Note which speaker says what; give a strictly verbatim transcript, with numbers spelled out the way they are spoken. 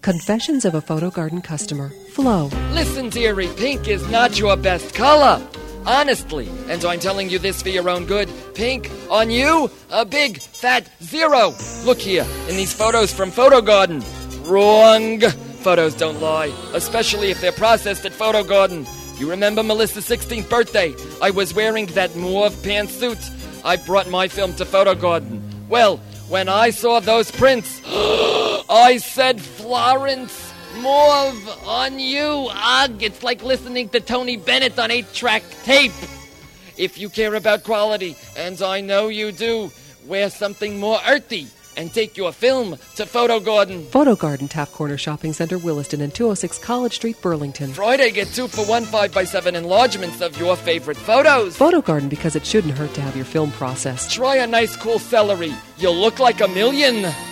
Speaker 1: Confessions of a Photo Garden Customer. Flo.
Speaker 2: Listen, dearie, pink is not your best color. Honestly, and I'm telling you this for your own good, pink, on you, a big, fat zero. Look here, in these photos from Photo Garden. Wrong. Photos don't lie, especially if they're processed at Photo Garden. You remember Melissa's sixteenth birthday? I was wearing that mauve pantsuit. I brought my film to Photo Garden. Well, when I saw those prints, I said, Florence, mauve on you. Ugh, it's like listening to Tony Bennett on eight-track tape. If you care about quality, and I know you do, wear something more earthy and take your film to Photo Garden.
Speaker 1: Photo Garden, Taft Corner Shopping Center, Williston, and two oh six College Street, Burlington.
Speaker 2: Friday, get two for one five by seven enlargements of your favorite photos.
Speaker 1: Photo Garden, because it shouldn't hurt to have your film processed.
Speaker 2: Try a nice cool celery. You'll look like a million.